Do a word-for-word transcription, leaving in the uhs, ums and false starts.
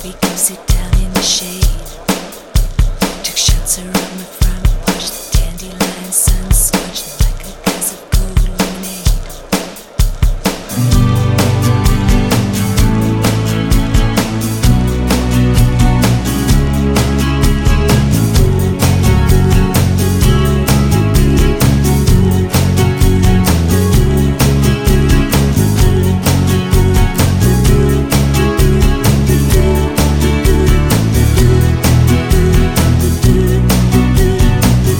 We go sit down in the shade. Took shots around the front porch, the dandelion sun.